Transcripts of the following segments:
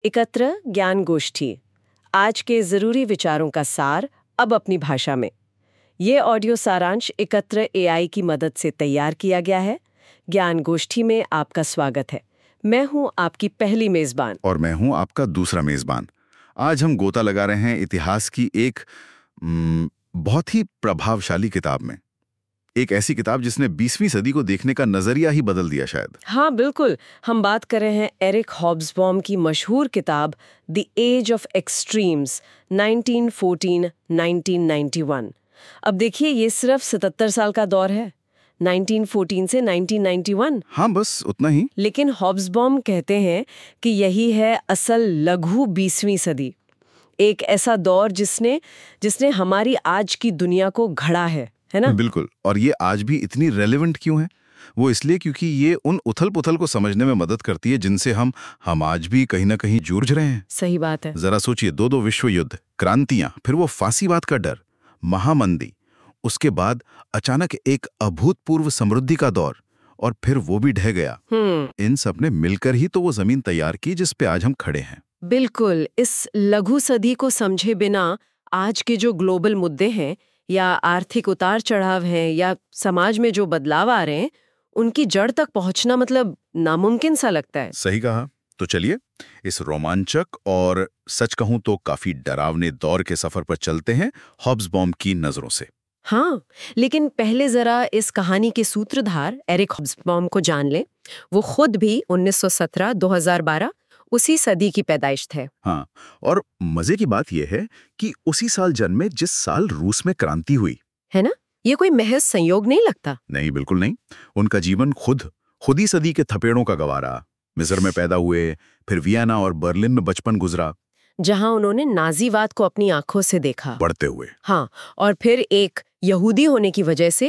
एकत्र ज्ञान गोष्ठी, आज के जरूरी विचारों का सार अब अपनी भाषा में। ये ऑडियो सारांश एकत्र एआई की मदद से तैयार किया गया है। ज्ञान गोष्ठी में आपका स्वागत है। मैं हूं आपकी पहली मेजबान और मैं हूं आपका दूसरा मेजबान। आज हम गोता लगा रहे हैं इतिहास की एक बहुत ही प्रभावशाली किताब में। एक ऐसी किताब जिसने 20वीं सदी को देखने का नजरिया ही बदल दिया शायद। हाँ बिल्कुल, हम बात कर रहे हैं एरिक हॉब्सबॉम की मशहूर किताब द एज ऑफ एक्सट्रीम्स 1914-1991। अब देखिए, ये सिर्फ 77 साल का दौर है, 1914 से 1991। हाँ, बस उतना ही। लेकिन हॉब्सबॉम कहते हैं कि यही है असल लघु 20वीं सदी, एक ऐसा दौर जिसने हमारी आज की दुनिया को घड़ा है ना? बिल्कुल। और ये आज भी इतनी रेलेवेंट क्यों है? वो इसलिए क्योंकि ये उन उथल-पुथल को समझने में मदद करती है जिनसे हम आज भी कहीं ना कहीं जूझ रहे हैं। सही बात है। जरा सोचिए, दो विश्व युद्ध, क्रांतियां, फिर वो फांसीवाद का डर, महामंदी, उसके बाद अचानक एक अभूतपूर्व समृद्धि का दौर, और फिर वो भी ढह गया। इन सब ने मिलकर ही तो वो जमीन तैयार की जिस पे आज हम खड़े हैं। बिल्कुल। इस लघु सदी को समझे बिना आज के जो ग्लोबल मुद्दे हैं, या आर्थिक उतार चढ़ाव हैं, या समाज में जो बदलाव आ रहे हैं, उनकी जड़ तक पहुंचना मतलब नामुमकिन सा लगता है। सही कहा। तो चलिए इस रोमांचक और सच कहूं तो काफी डरावने दौर के सफर पर चलते हैं हॉब्सबॉम की नजरों से। हाँ, लेकिन पहले जरा इस कहानी के सूत्रधार एरिक हॉब्सबॉम को जान लें। वो खुद भी 1917-2012 उसी सदी की पैदाइश थे। हाँ, और मजे की बात यह है कि उसी साल जन्मे जिस साल रूस में क्रांति हुई। है ना? ये कोई महज संयोग नहीं लगता। नहीं, बिल्कुल नहीं। उनका जीवन खुद ही सदी के थपेड़ों का गवारा। मिस्र में पैदा हुए, फिर वियना और बर्लिन में बचपन गुजरा, जहां उन्होंने नाजीवाद को अपनी आंखों से देखा बढ़ते हुए। हाँ, और फिर एक यहूदी होने की वजह से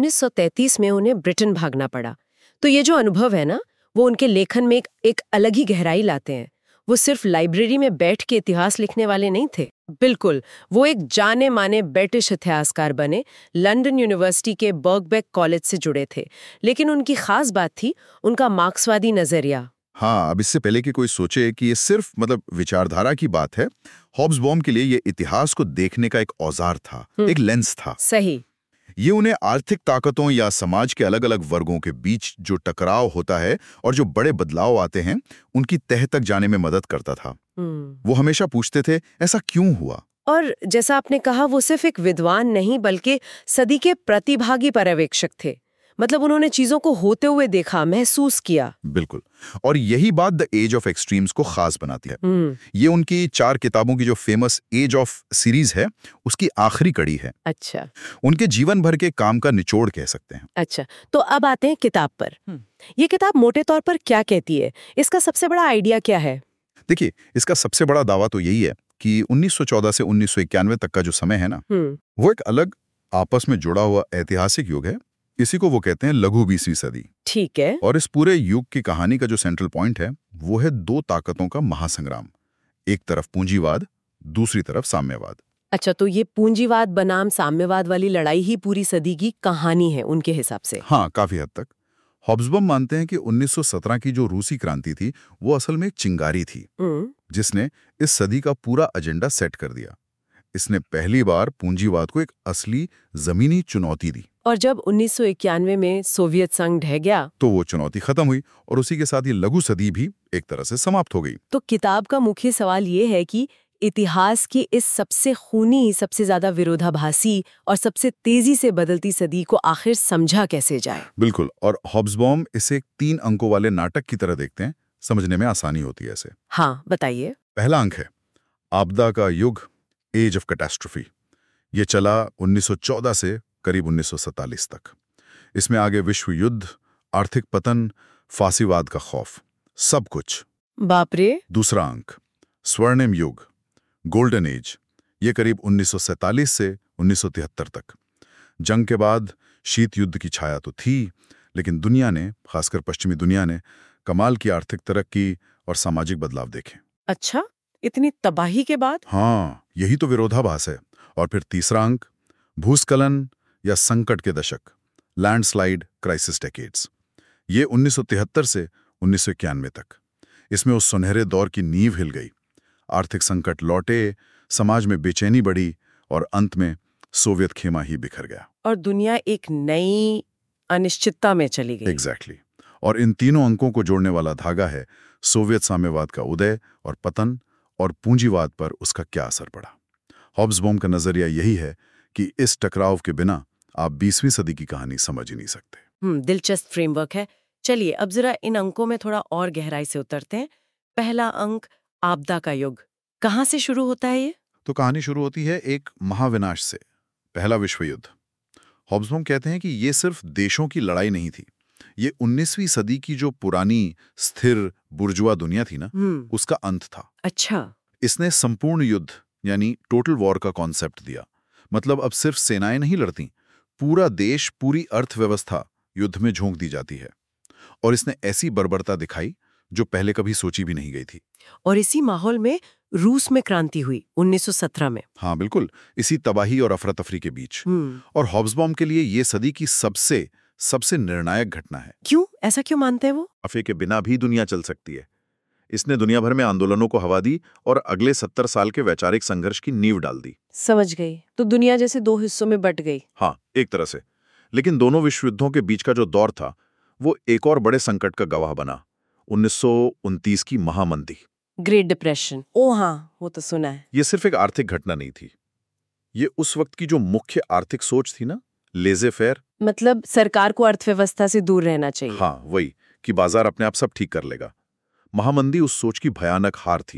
1933 में उन्हें ब्रिटेन भागना पड़ा। तो ये जो अनुभव है ना, वो उनके लेखन में एक अलग ही गहराई लाते हैं। वो सिर्फ लाइब्रेरी में बैठ के इतिहास लिखने वाले नहीं थे। बिल्कुल, वो एक जाने माने ब्रिटिश इतिहासकार बने, लंदन यूनिवर्सिटी के बर्कबेक कॉलेज से जुड़े थे। लेकिन उनकी खास बात थी उनका मार्क्सवादी नजरिया। हाँ, अब इससे पहले कि कोई सोचे कि ये सिर्फ विचारधारा की बात है, हॉब्सबॉम के लिए ये इतिहास को देखने का एक औजार था, एक लेंस था। सही। ये उन्हें आर्थिक ताकतों या समाज के अलग अलग वर्गों के बीच जो टकराव होता है और जो बड़े बदलाव आते हैं, उनकी तह तक जाने में मदद करता था। वो हमेशा पूछते थे, ऐसा क्यों हुआ? और जैसा आपने कहा, वो सिर्फ एक विद्वान नहीं बल्कि सदी के प्रतिभागी पर्यवेक्षक थे। मतलब उन्होंने चीजों को होते हुए देखा, महसूस किया। बिल्कुल। और यही बात द एज ऑफ एक्सट्रीम्स को खास बनाती है। ये उनकी 4 किताबों की जो फेमस एज ऑफ सीरीज है, उसकी आखिरी कड़ी है। अच्छा। उनके जीवन भर के काम का निचोड़ कह सकते हैं। अच्छा, तो अब आते हैं किताब पर। ये किताब मोटे तौर पर क्या कहती है? इसका सबसे बड़ा आइडिया क्या है? देखिए, इसका सबसे बड़ा दावा तो यही है कि 1914 से 1991 तक का जो समय है ना, वो एक अलग आपस में जुड़ा हुआ ऐतिहासिक युग है। इसी को वो कहते हैं लघु 20वीं सदी। ठीक है। और इस पूरे युग की कहानी का जो सेंट्रल पॉइंट है, वो है 2 ताकतों का महासंग्राम। एक तरफ पूंजीवाद, दूसरी तरफ साम्यवाद। अच्छा, तो ये पूंजीवाद बनाम साम्यवाद वाली लड़ाई ही पूरी सदी की कहानी है उनके हिसाब से। हाँ, काफी हद तक। हॉब्सबॉम मानते हैं कि 1917 की जो रूसी क्रांति थी, वो असल में एक चिंगारी थी, जिसने इस सदी का पूरा एजेंडा सेट कर दिया। इसने पहली बार पूंजीवाद को एक असली जमीनी चुनौती दी। और जब 1991 में सोवियत संघ ढह गया, तो वो चुनौती खत्म हुई और उसी के साथ ये लघु सदी भी एक तरह से समाप्त हो गई। तो किताब का मुख्य सवाल ये है कि इतिहास की इस सबसे खूनी, सबसे ज्यादा विरोधाभासी और सबसे तेजी से बदलती सदी को आखिर समझा कैसे जाए। बिल्कुल। और हॉब्सबॉम इसे 3 अंकों वाले नाटक की तरह देखते हैं। समझने में आसानी होती है इसे। हाँ, बताइए। पहला अंक है आपदा का युग, एज ऑफ कैटास्ट्रोफी। ये चला 1914 से करीब 1947 तक। इसमें आगे विश्व युद्ध, आर्थिक पतन, फांसीवाद का खौफ, सब कुछ। बाप रे। दूसरा अंक स्वर्णिम युग, गोल्डन एज। ये करीब 1947 से 1973 तक। जंग के बाद शीत युद्ध की छाया तो थी, लेकिन दुनिया ने, खासकर पश्चिमी दुनिया ने, कमाल की आर्थिक तरक्की और सामाजिक बदलाव देखे। अच्छा, इतनी तबाही के बाद? हाँ, यही तो विरोधाभास है। और फिर तीसरा अंक भूस्खलन या संकट के दशक, लैंडस्लाइड क्राइसिस डेकेड्स। ये 1973 से 1991 तक। इसमें उस सुनहरे दौर की नींव हिल गई। आर्थिक संकट लौटे, समाज में बेचैनी बढ़ी और अंत में सोवियत खेमा ही बिखर गया। और दुनिया एक नई अनिश्चितता में चली गई। एग्जैक्टली। और इन तीनों अंकों को जोड़ने वाला धागा है सोवियत साम्यवाद का उदय और पतन और पूंजीवाद पर उसका क्या असर पड़ा। हॉब्सबॉम का नजरिया यही है कि इस टकराव के बिना आप 20वीं सदी की कहानी समझ ही नहीं सकते। दिलचस्प फ्रेमवर्क है। चलिए अब जरा इन अंकों में थोड़ा और गहराई से उतरते हैं। पहला अंक, आपदा का युग, कहाँ से शुरू होता है ये? तो कहानी शुरू होती है एक महाविनाश से, पहला विश्व युद्ध। हॉब्सबॉम कहते हैं कि ये सिर्फ देशों की लड़ाई नहीं थी, ये 19वीं सदी की जो पुरानी स्थिर बुर्जुआ दुनिया थी ना, उसका अंत था। अच्छा। इसने संपूर्ण युद्ध यानी टोटल वॉर का कॉन्सेप्ट दिया। मतलब अब सिर्फ सेनाएं नहीं लड़ती, पूरा देश, पूरी अर्थव्यवस्था युद्ध में झोंक दी जाती है। और इसने ऐसी बर्बरता दिखाई जो पहले कभी सोची भी नहीं गई थी। और इसी माहौल में रूस में क्रांति हुई 1917 में। हाँ बिल्कुल, इसी तबाही और अफरा तफरी के बीच। और हॉब्सबॉम के लिए ये सदी की सबसे निर्णायक घटना है। क्यों? ऐसा क्यों मानते हैं वो? अफे के बिना भी दुनिया चल सकती है। इसने दुनिया भर में आंदोलनों को हवा दी और अगले 70 साल के वैचारिक संघर्ष की नींव डाल दी। समझ गई। तो दुनिया जैसे दो हिस्सों में बट गई। हाँ, एक तरह से। लेकिन दोनों विश्व युद्धों के बीच का जो दौर था वो एक और बड़े संकट का गवाह बना, 1929 की महामंदी, ग्रेट डिप्रेशन। ओ हाँ, वो तो सुना है। ये सिर्फ एक आर्थिक घटना नहीं थी, ये उस वक्त की जो मुख्य आर्थिक सोच थी ना, लेजे फेयर, मतलब सरकार को अर्थव्यवस्था से दूर रहना चाहिए। हाँ वही, कि बाजार अपने आप सब ठीक कर लेगा। महामंदी उस सोच की भयानक हार थी।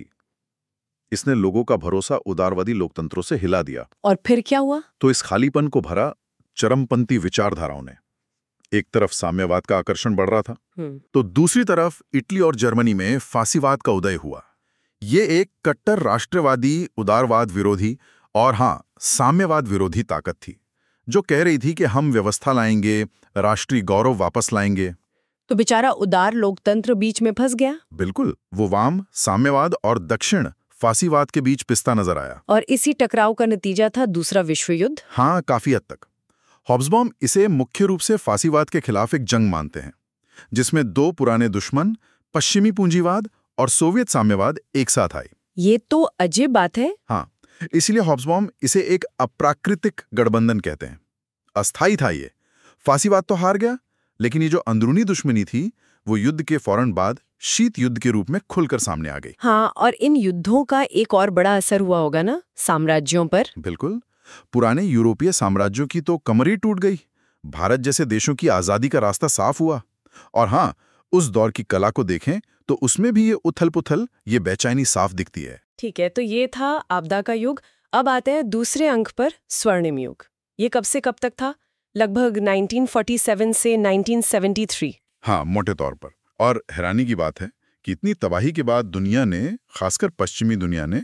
इसने लोगों का भरोसा उदारवादी लोकतंत्रों से हिला दिया। और फिर क्या हुआ? तो इस खालीपन को भरा चरमपंथी विचारधाराओं ने। एक तरफ साम्यवाद का आकर्षण बढ़ रहा था, तो दूसरी तरफ इटली और जर्मनी में फासीवाद का उदय हुआ। ये एक कट्टर राष्ट्रवादी, उदारवाद विरोधी और हाँ, साम्यवाद विरोधी ताकत थी, जो कह रही थी कि हम व्यवस्था लाएंगे, राष्ट्रीय गौरव वापस लाएंगे। तो बेचारा उदार लोकतंत्र बीच में फंस गया। बिल्कुल, वो वाम साम्यवाद और दक्षिण फासीवाद के बीच पिसता नजर आया। और इसी टकराव का नतीजा था दूसरा विश्व युद्ध। हाँ, काफी हद तक। हॉब्सबॉम इसे मुख्य रूप से फासीवाद के खिलाफ एक जंग मानते हैं, जिसमें दो पुराने दुश्मन, पश्चिमी पूंजीवाद और सोवियत साम्यवाद एक साथ आए। ये तो अजीब बात है। हाँ, इसीलिए हॉब्सबॉम इसे एक अप्राकृतिक गठबंधन कहते हैं। अस्थायी था ये। फासीवाद तो हार गया, लेकिन ये जो अंदरूनी दुश्मनी थी वो युद्ध के फौरन बाद शीत युद्ध के रूप में खुलकर सामने आ गई। हाँ, और इन युद्धों का एक और बड़ा असर हुआ होगा ना साम्राज्यों पर। बिल्कुल, पुराने यूरोपीय साम्राज्यों की तो कमर ही टूट गई। भारत जैसे देशों की आजादी का रास्ता साफ हुआ। और हाँ, उस दौर की कला को देखें तो उसमें भी ये उथल पुथल, ये बेचैनी साफ दिखती है। ठीक है, तो ये था आपदा का युग। अब आते हैं दूसरे अंक पर, स्वर्णिम युग। ये कब से कब तक था? लगभग 1947 से 1973। हाँ, मोटे तौर पर। और हैरानी की बात है कि इतनी तबाही के बाद दुनिया ने, खासकर पश्चिमी दुनिया ने,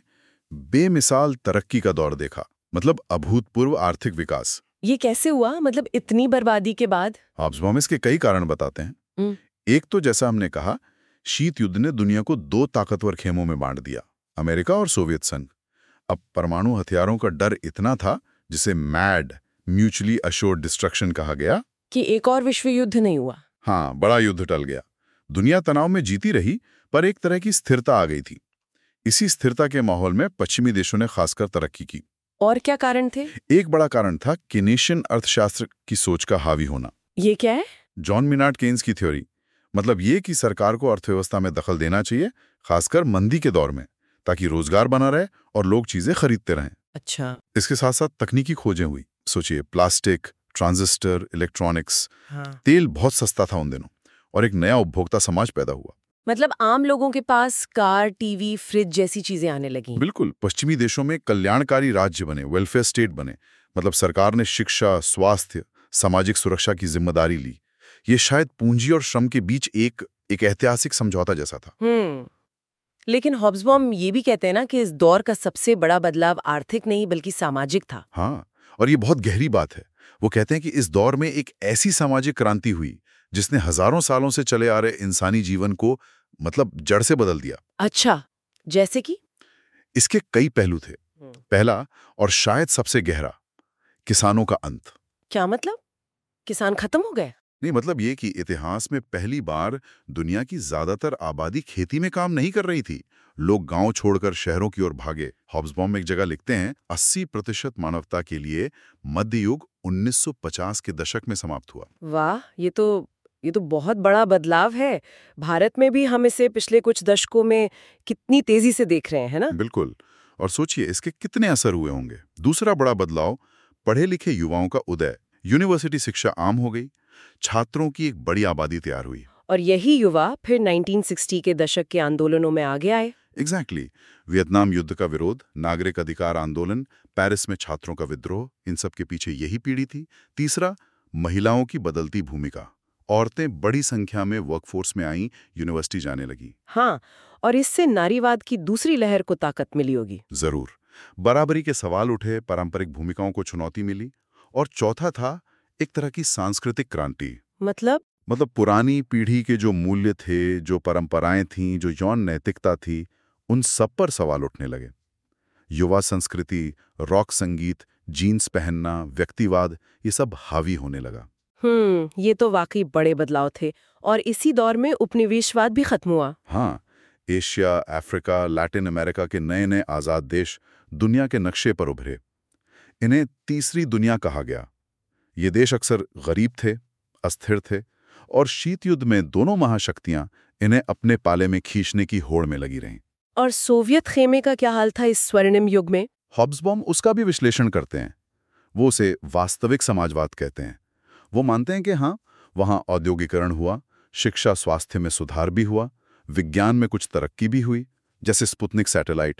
बेमिसाल तरक्की का दौर देखा। मतलब अभूतपूर्व आर्थिक विकास। ये कैसे हुआ? मतलब इतनी बर्बादी के बाद? हॉब्सबॉम इसके कई कारण बताते हैं। एक तो जैसा हमने कहा, शीत युद्ध ने दुनिया को दो ताकतवर खेमों में बांट दिया, अमेरिका और सोवियत संघ। अब परमाणु हथियारों का डर इतना था, जिसे मैड, म्यूचुअली अश्योर्ड डिस्ट्रक्शन कहा गया, कि एक और विश्व युद्ध नहीं हुआ। हाँ, बड़ा युद्ध टल गया। दुनिया तनाव में जीती रही, पर एक तरह की स्थिरता आ गई थी। इसी स्थिरता के माहौल में पश्चिमी देशों ने खासकर तरक्की की। और क्या कारण थे? एक बड़ा कारण था केनेशियन अर्थशास्त्र की सोच का हावी होना। ये क्या है? जॉन मिनार्ड केन्स की थ्योरी। मतलब ये कि सरकार को अर्थव्यवस्था में दखल देना चाहिए, खासकर मंदी के दौर में, ताकि रोजगार बना रहे और लोग चीजें खरीदते रहें। अच्छा। इसके साथ साथ तकनीकी खोजें हुई। सोचिए, प्लास्टिक, ट्रांजिस्टर, इलेक्ट्रॉनिक्स। हाँ। तेल बहुत सस्ता था उन दिनों, और एक नया उपभोक्ता समाज पैदा हुआ। मतलब आम लोगों के पास कार, टीवी, फ्रिज जैसी चीजें आने लगी। बिल्कुल, पश्चिमी देशों में कल्याणकारी राज्य बने, वेलफेयर स्टेट बने। मतलब सरकार ने शिक्षा, स्वास्थ्य, सामाजिक सुरक्षा की जिम्मेदारी ली। ये शायद पूंजी और श्रम के बीच एक ऐतिहासिक समझौता जैसा था। लेकिन हॉब्सबॉम ये भी कहते हैं ना कि इस दौर का सबसे बड़ा बदलाव आर्थिक नहीं बल्कि सामाजिक था। हाँ, और ये बहुत गहरी बात है। वो कहते हैं कि इस दौर में एक ऐसी सामाजिक क्रांति हुई जिसने हजारों सालों से चले आ रहे इंसानी जीवन को मतलब जड़ से बदल दिया। अच्छा, जैसे कि? इसके कई पहलू थे। पहला और शायद सबसे गहरा, किसानों का अंत। क्या मतलब? किसान खत्म हो गए? नहीं, मतलब ये कि इतिहास में पहली बार दुनिया की ज्यादातर आबादी खेती में काम नहीं कर रही थी। लोग गांव छोड़कर शहरों की ओर भागे। हॉब्सबॉम एक जगह लिखते हैं 80% मानवता के लिए मध्य युग 1950 के दशक में समाप्त हुआ। वाह, ये तो बहुत बड़ा बदलाव है। भारत में भी हम इसे पिछले कुछ दशकों में कितनी तेजी से देख रहे हैं ना। बिल्कुल। और सोचिए इसके कितने असर हुए होंगे। दूसरा बड़ा बदलाव, पढ़े लिखे युवाओं का उदय। यूनिवर्सिटी शिक्षा आम हो गई, छात्रों की एक बड़ी आबादी तैयार हुई। और यही युवा फिर 1960 के दशक के आंदोलनों में आगे आए। एग्जैक्टली। वियतनाम युद्ध का विरोध, नागरिक अधिकार आंदोलन, पेरिस में छात्रों का विद्रोह, इन सब के पीछे यही पीढ़ी थी। तीसरा, महिलाओं की बदलती भूमिका। औरतें बड़ी संख्या में वर्कफोर्स में आईं, यूनिवर्सिटी जाने लगी। हाँ, और इससे नारीवाद की दूसरी लहर को ताकत मिली होगी। जरूर। बराबरी के सवाल उठे, पारंपरिक भूमिकाओं को चुनौती मिली। और चौथा था एक तरह की सांस्कृतिक क्रांति। मतलब पुरानी पीढ़ी के जो मूल्य थे, जो परंपराएं थीं, जो यौन नैतिकता थी, उन सब पर सवाल उठने लगे। युवा संस्कृति, रॉक संगीत, जीन्स पहनना, व्यक्तिवाद, ये सब हावी होने लगा। ये तो वाकई बड़े बदलाव थे। और इसी दौर में उपनिवेशवाद भी खत्म हुआ। हाँ, एशिया, अफ्रीका, लैटिन अमेरिका के नए नए आज़ाद देश दुनिया के नक्शे पर उभरे। इन्हें तीसरी दुनिया कहा गया। ये देश अक्सर गरीब थे, अस्थिर थे, और शीत युद्ध में दोनों महाशक्तियां इन्हें अपने पाले में खींचने की होड़ में लगी रहीं। और सोवियत खेमे का क्या हाल था इस स्वर्णिम युग में? हॉब्सबॉम उसका भी विश्लेषण करते हैं। वो उसे वास्तविक समाजवाद कहते हैं। वो मानते हैं कि हाँ, वहाँ औद्योगिकरण हुआ, शिक्षा स्वास्थ्य में सुधार भी हुआ, विज्ञान में कुछ तरक्की भी हुई, जैसे स्पुतनिक सैटेलाइट।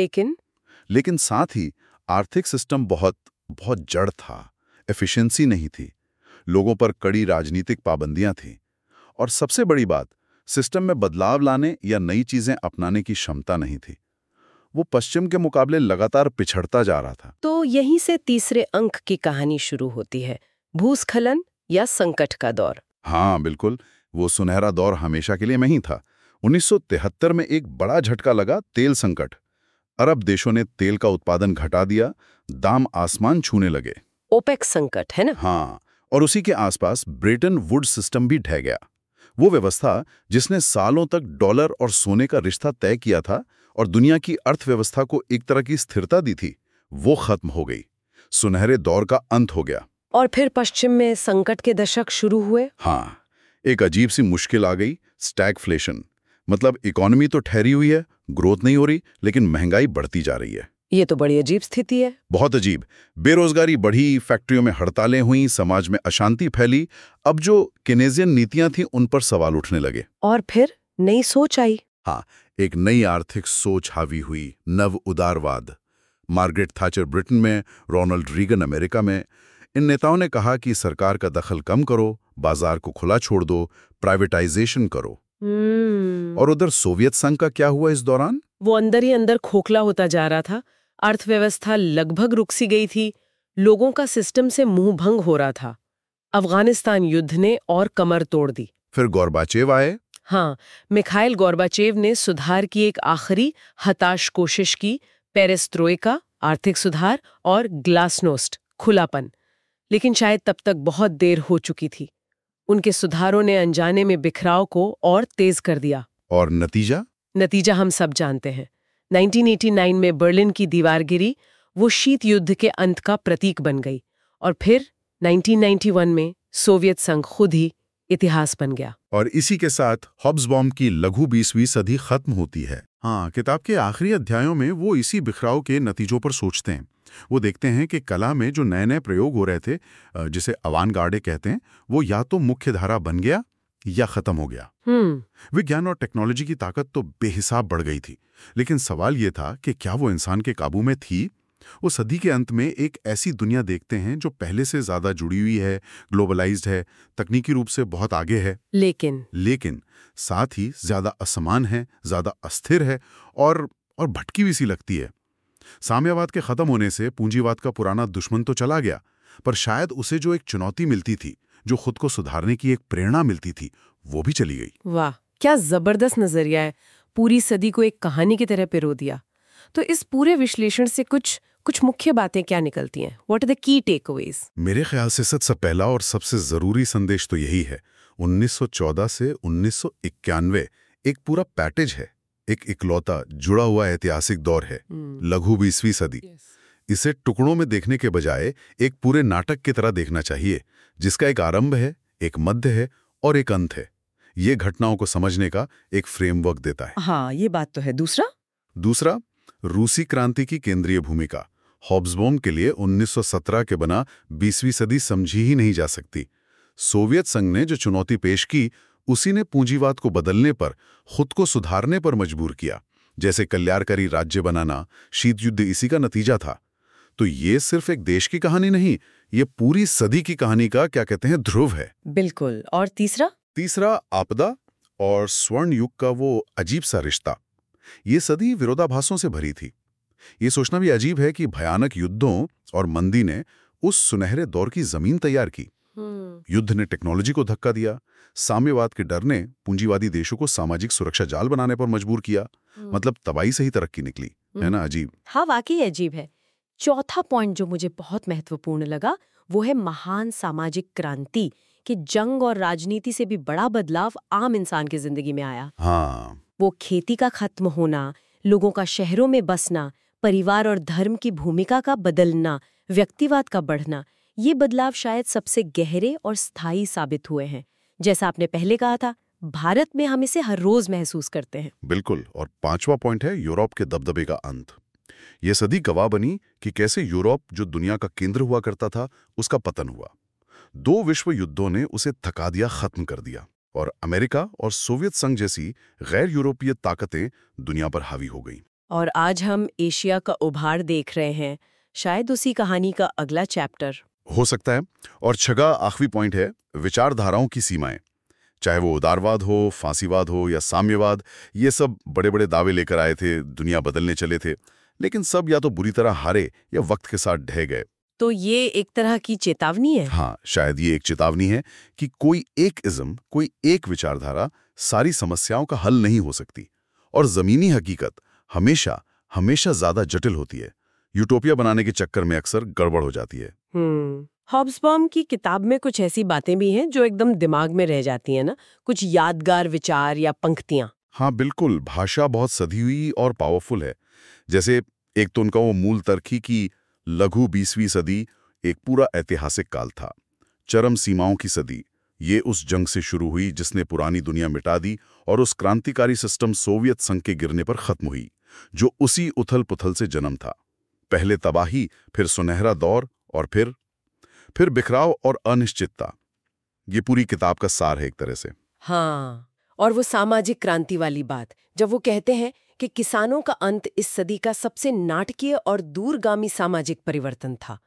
लेकिन साथ ही आर्थिक सिस्टम बहुत बहुत जड़ था, एफिशिएंसी नहीं थी, लोगों पर कड़ी राजनीतिक पाबंदियां थीं, और सबसे बड़ी बात, सिस्टम में बदलाव लाने या नई चीजें अपनाने की क्षमता नहीं थी। वो पश्चिम के मुकाबले लगातार पिछड़ता जा रहा था। तो यहीं से तीसरे अंक की कहानी शुरू होती है, भूस्खलन या संकट का दौर। हाँ बिल्कुल, वो सुनहरा दौर हमेशा के लिए नहीं था। 1973 में एक बड़ा झटका लगा, तेल संकट। अरब देशों ने तेल का उत्पादन घटा दिया, दाम आसमान छूने लगे। ओपेक संकट है ना? हाँ, और उसी के आसपास ब्रेटन वुड्स सिस्टम भी ढह गया। वो व्यवस्था जिसने सालों तक डॉलर और सोने का रिश्ता तय किया था और दुनिया की अर्थव्यवस्था को एक तरह की स्थिरता दी थी, वो खत्म हो गई। सुनहरे दौर का अंत हो गया। और फिर पश्चिम में संकट के दशक शुरू हुए। हाँ, एक अजीब सी मुश्किल आ गई, स्टैगफ्लेशन। मतलब इकोनॉमी तो ठहरी हुई है, ग्रोथ नहीं हो रही, लेकिन महंगाई बढ़ती जा रही है। ये तो बड़ी अजीब स्थिति है। बहुत अजीब। बेरोजगारी बढ़ी, फैक्ट्रियों में हड़तालें हुई, समाज में अशांति फैली। अब जो केनेजियन नीतियां थीं, उन पर सवाल उठने लगे। और फिर नई सोच आई। हाँ, एक नई आर्थिक सोच हावी हुई, नव उदारवाद। मार्गरेट थाचर ब्रिटेन में, रोनाल्ड रीगन अमेरिका में। इन नेताओं ने कहा कि सरकार का दखल कम करो, बाजार को खुला छोड़ दो, प्राइवेटाइजेशन करो। और उधर सोवियत संघ का क्या हुआ इस दौरान? वो अंदर ही अंदर खोखला होता जा रहा था। अर्थव्यवस्था लगभग रुक सी गई थी, लोगों का सिस्टम से मुंह भंग हो रहा था। अफगानिस्तान युद्ध ने और कमर तोड़ दी। फिर गोर्बाचेव आए। हाँ, मिखाइल गोर्बाचेव ने सुधार की एक आखिरी हताश कोशिश की, पेरेस्ट्रोइका, आर्थिक सुधार, और ग्लासनोस्ट, खुलापन। लेकिन शायद तब तक बहुत देर हो चुकी थी। उनके सुधारों ने अनजाने में बिखराव को और तेज कर दिया। और नतीजा हम सब जानते हैं। 1989 में बर्लिन की दीवार गिरी, वो शीत युद्ध के अंत का प्रतीक बन गई। और फिर 1991 में सोवियत संघ खुद ही इतिहास बन गया। और इसी के साथ हॉब्सबॉम की लघु 20वीं सदी खत्म होती है। हाँ, किताब के आखिरी अध्यायों में वो इसी बिखराव के नतीजों पर सोचते हैं। वो देखते हैं कि कला में जो नए नए प्रयोग हो रहे थे, जिसे अवांगार्डे कहते हैं, वो या तो मुख्य धारा बन गया या खत्म हो गया। विज्ञान और टेक्नोलॉजी की ताकत तो बेहिसाब बढ़ गई थी, लेकिन सवाल ये था कि क्या वो इंसान के काबू में थी? वो सदी के अंत में एक ऐसी दुनिया देखते हैं जो पहले से ज्यादा जुड़ी हुई है, ग्लोबलाइज्ड है, तकनीकी रूप से बहुत आगे है, लेकिन साथ ही ज्यादा असमान है, ज्यादा अस्थिर है, और भटकी हुई सी लगती है। साम्यवाद के खत्म होने से पूंजीवाद का पुराना दुश्मन तो चला गया, पर शायद उसे जो एक चुनौती मिलती थी, जो खुद को सुधारने की एक प्रेरणा मिलती थी, वो भी चली गई। वाह, क्या जबरदस्त नजरिया है। पूरी सदी को एक कहानी की तरह पिरो दिया। तो इस पूरे विश्लेषण से कुछ कुछ मुख्य बातें क्या निकलती हैं? What are the key takeaways? मेरे ख्याल से सबसे पहला और सबसे जरूरी संदेश तो यही है, 1914 से 1991 एक पूरा पैकेज है, एक इकलौता जुड़ा हुआ ऐतिहासिक दौर है, लघु 20वीं सदी। इसे टुकड़ों में देखने के बजाय एक पूरे नाटक की तरह देखना चाहिए, जिसका एक आरंभ है, एक मध्य है और एक अंत है। ये घटनाओं को समझने का एक फ्रेमवर्क देता है। हाँ, ये बात तो है। दूसरा, रूसी क्रांति की केंद्रीय भूमिका। हॉब्सबॉम के लिए 1917 के बना 20वीं सदी समझी ही नहीं जा सकती। सोवियत संघ ने जो चुनौती पेश की, उसी ने पूंजीवाद को बदलने पर, खुद को सुधारने पर मजबूर किया। जैसे कल्याणकारी राज्य बनाना, शीत युद्ध इसी का नतीजा था। तो ये सिर्फ एक देश की कहानी नहीं, ये पूरी सदी की कहानी का क्या कहते हैं ध्रुव है। बिल्कुल। और तीसरा आपदा और स्वर्ण युग का वो अजीब सा रिश्ता। ये सदी विरोधाभासों से भरी थी। ये सोचना भी अजीब है कि भयानक युद्धों और मंदी ने उस सुनहरे दौर की जमीन तैयार की। युद्ध ने टेक्नोलॉजी को धक्का दिया, साम्यवाद के डर ने पूंजीवादी देशों को सामाजिक सुरक्षा जाल बनाने पर मजबूर किया। मतलब तबाही से ही तरक्की निकली, है ना? अजीब। हाँ, वाकई अजीब है। चौथा पॉइंट जो मुझे बहुत महत्वपूर्ण लगा, वो है महान सामाजिक क्रांति, कि जंग और राजनीति से भी बड़ा बदलाव आम इंसान की जिंदगी में आया। हाँ, वो खेती का खत्म होना, लोगों का शहरों में बसना, परिवार और धर्म की भूमिका का बदलना, व्यक्तिवाद का बढ़ना, ये बदलाव शायद सबसे गहरे और स्थायी साबित हुए हैं। जैसा आपने पहले कहा था, भारत में हम इसे हर रोज महसूस करते हैं। बिल्कुल। और पांचवा पॉइंट है यूरोप के दबदबे का अंत। ये सदी गवाह बनी कि कैसे यूरोप, जो दुनिया का केंद्र हुआ करता था, उसका पतन हुआ। 2 विश्व युद्धों ने उसे थका दिया, खत्म कर दिया, और अमेरिका और सोवियत संघ जैसी गैर यूरोपीय ताकतें दुनिया पर हावी हो गईं। और आज हम एशिया का उभार देख रहे हैं, शायद उसी कहानी का अगला चैप्टर हो सकता है। और छठा आखिरी पॉइंट है विचारधाराओं की सीमाएं। चाहे वो उदारवाद हो, फांसीवाद हो या साम्यवाद, ये सब बड़े बड़े दावे लेकर आए थे, दुनिया बदलने चले थे, लेकिन सब या तो बुरी तरह हारे या वक्त के साथ ढह गए। तो ये एक तरह की चेतावनी है। हाँ, शायद ये एक चेतावनी है कि कोई एक इज्म, कोई एक विचारधारा सारी समस्याओं का हल नहीं हो सकती, और जमीनी हकीकत हमेशा हमेशा ज्यादा जटिल होती है। यूटोपिया बनाने के चक्कर में अक्सर गड़बड़ हो जाती है। हॉब्सबॉम की किताब में कुछ ऐसी बातें भी हैं जो एकदम दिमाग में रह जाती हैं ना, कुछ यादगार विचार या पंक्तियां। हाँ बिल्कुल, भाषा बहुत सधी हुई और पावरफुल है। जैसे एक तो उनका वो मूल तर्क ही कि लघु 20वीं सदी एक पूरा ऐतिहासिक काल था, चरम सीमाओं की सदी। ये उस जंग से शुरू हुई जिसने पुरानी दुनिया मिटा दी और उस क्रांतिकारी सिस्टम सोवियत संघ के गिरने पर खत्म हुई, जो उसी उथल पुथल से जन्म था। पहले तबाही, फिर सुनहरा दौर, और फिर बिखराव और अनिश्चितता। ये पूरी किताब का सार है एक तरह से। हाँ, और वो सामाजिक क्रांति वाली बात, जब वो कहते हैं कि किसानों का अंत इस सदी का सबसे नाटकीय और दूरगामी सामाजिक परिवर्तन था।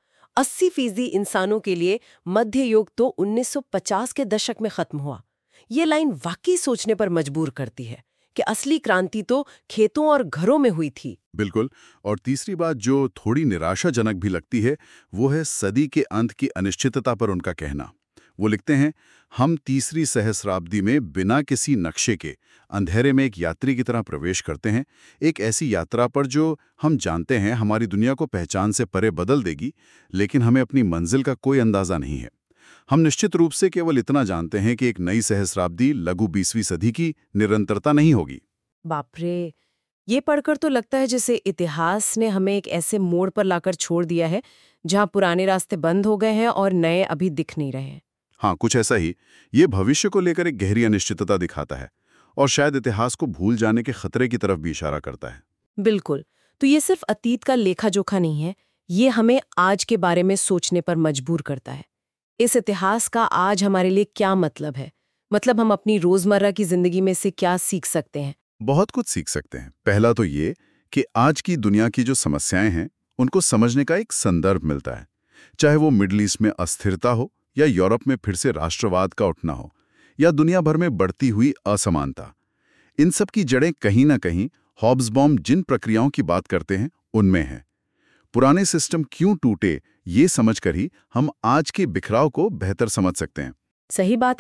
80% इंसानों के लिए मध्य युग तो 1950 के दशक में खत्म हुआ। ये लाइन वाकई सोचने पर मजबूर करती है कि असली क्रांति तो खेतों और घरों में हुई थी। बिल्कुल। और तीसरी बात जो थोड़ी निराशाजनक भी लगती है, वो है सदी के अंत की अनिश्चितता पर उनका कहना। वो लिखते हैं, हम तीसरी सहस्राब्दी में बिना किसी नक्शे के अंधेरे में एक यात्री की तरह प्रवेश करते हैं, एक ऐसी यात्रा पर जो हम जानते हैं हमारी दुनिया को पहचान से परे बदल देगी, लेकिन हमें अपनी मंजिल का कोई अंदाजा नहीं है। हम निश्चित रूप से केवल इतना जानते हैं कि एक नई सहस्राब्दी लघु 20वीं सदी की निरंतरता नहीं होगी। बाप रे, ये पढ़कर तो लगता है जैसे इतिहास ने हमें एक ऐसे मोड़ पर लाकर छोड़ दिया है जहां पुराने रास्ते बंद हो गए हैं और नए अभी दिख नहीं रहे हैं। हाँ, कुछ ऐसा ही। ये भविष्य को लेकर एक गहरी अनिश्चितता दिखाता है और शायद इतिहास को भूल जाने के खतरे की तरफ भी इशारा करता है। बिल्कुल। तो ये सिर्फ अतीत का लेखा जोखा नहीं है, ये हमें आज के बारे में सोचने पर मजबूर करता है। इस इतिहास का आज हमारे लिए क्या मतलब है? मतलब हम अपनी रोजमर्रा की जिंदगी में से क्या सीख सकते हैं? बहुत कुछ सीख सकते हैं। पहला तो ये कि आज की दुनिया की जो समस्याएं हैं, उनको समझने का एक संदर्भ मिलता है। चाहे वो मिडल ईस्ट में अस्थिरता हो, या यूरोप में फिर से राष्ट्रवाद का उठना हो, या दुनिया भर में बढ़ती हुई असमानता, इन सब की जड़ें कहीं ना कहीं हॉब्सबॉम जिन प्रक्रियाओं की बात करते हैं उनमें है। पुराने सिस्टम क्यों टूटे, ये समझकर ही हम आज के बिखराव को बेहतर समझ सकते हैं। सही बात है।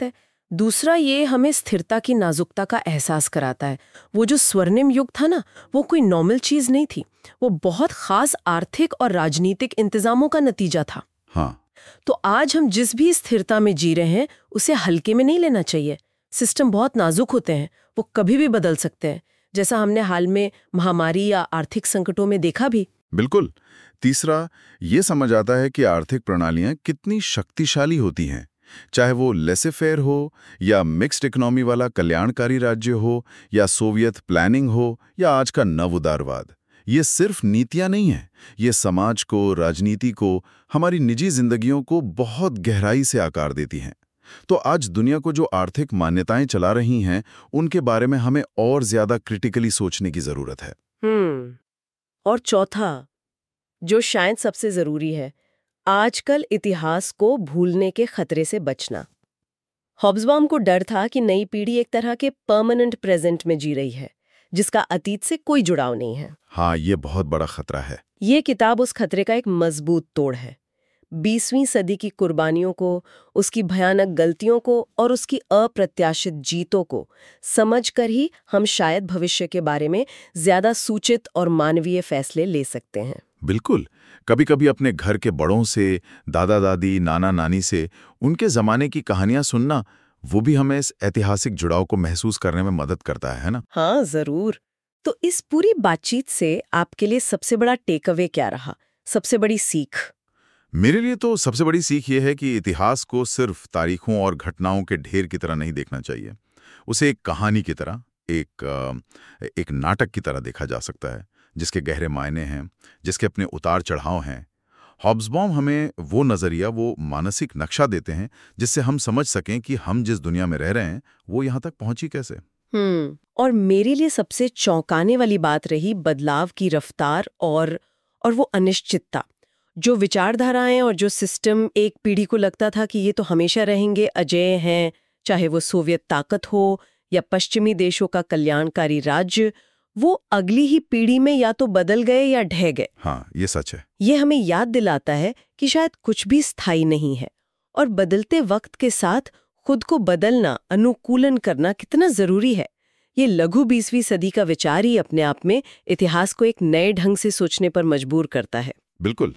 दूसरा ये हमें स्थिरता की नाजुकता का एहसास कराता है। वो जो स्वर्णिम युग था ना, वो कोई नॉर्मल चीज नहीं थी, वो बहुत खास आर्थिक और राजनीतिक इंतजामों का नतीजा था। हाँ, तो आज हम जिस भी स्थिरता में जी रहे हैं उसे हल्के में नहीं लेना चाहिए। सिस्टम बहुत नाजुक होते हैं, वो कभी भी बदल सकते हैं, जैसा हमने हाल में महामारी या आर्थिक संकटों में देखा भी। बिल्कुल। तीसरा, ये समझ आता है कि आर्थिक प्रणालियां कितनी शक्तिशाली होती हैं। चाहे वो लेसे फेयर हो या मिक्स्ड इकोनॉमी वाला कल्याणकारी राज्य हो या सोवियत प्लानिंग हो या आज का नव उदारवाद, ये सिर्फ नीतियां नहीं हैं, ये समाज को, राजनीति को, हमारी निजी जिंदगियों को बहुत गहराई से आकार देती हैं। तो आज दुनिया को जो आर्थिक मान्यताएं चला रही हैं, उनके बारे में हमें और ज्यादा क्रिटिकली सोचने की जरूरत है। और चौथा, जो शायद सबसे जरूरी है, आजकल इतिहास को भूलने के खतरे से बचना। हॉब्सबॉम को डर था कि नई पीढ़ी एक तरह के परमानेंट प्रेजेंट में जी रही है, जिसका अतीत से कोई जुड़ाव नहीं है। हाँ, ये बहुत बड़ा खतरा है। ये किताब उस खतरे का एक मजबूत तोड़ है। 20वीं सदी की कुर्बानियों को, उसकी भयानक गलतियों को और उसकी अप्रत्याशित जीतों को समझकर ही हम शायद भविष्य के बारे में ज्यादा सूचित और मानवीय फैसले ले सकते हैं। बिल्कुल। कभी-कभी अपने घर के बड़ों से, दादा-दादी, नाना-नानी से उनके ज़माने की कहानियां सुनना, वो भी हमें इस ऐतिहासिक जुड़ाव को महसूस करने में मदद करता है ना? हाँ, जरूर। तो इस पूरी बातचीत से आपके लिए सबसे बड़ा टेक अवे क्या रहा, सबसे बड़ी सीख? मेरे लिए तो सबसे बड़ी सीख ये है कि इतिहास को सिर्फ तारीखों और घटनाओं के ढेर की तरह नहीं देखना चाहिए। उसे एक कहानी की तरह, एक नाटक की तरह देखा जा सकता है, जिसके गहरे मायने हैं, जिसके अपने उतार चढ़ाव हैं। हॉब्सबॉम हमें वो नज़रिया, वो मानसिक नक्शा देते हैं, जिससे हम समझ सकें कि हम जिस दुनिया में रह रहे हैं, वो यहाँ तक पहुंची कैसे। और मेरे लिए सबसे चौंकाने वाली बात रही बदलाव की रफ्तार और वो अनिश्चितता। जो विचारधाराएं और जो सिस्टम एक पीढ़ी को लगता था कि ये तो हमेशा रहेंगे, अजेय हैं, चाहे वो सोवियत ताकत हो या पश्चिमी देशों का कल्याणकारी राज्य, वो अगली ही पीढ़ी में या तो बदल गए या ढह गए। हाँ, ये सच है। ये हमें याद दिलाता है कि शायद कुछ भी स्थायी नहीं है और बदलते वक्त के साथ खुद को बदलना, अनुकूलन करना कितना जरूरी है। ये लघु 20वीं सदी का विचार ही अपने आप में इतिहास को एक नए ढंग से सोचने पर मजबूर करता है। बिल्कुल।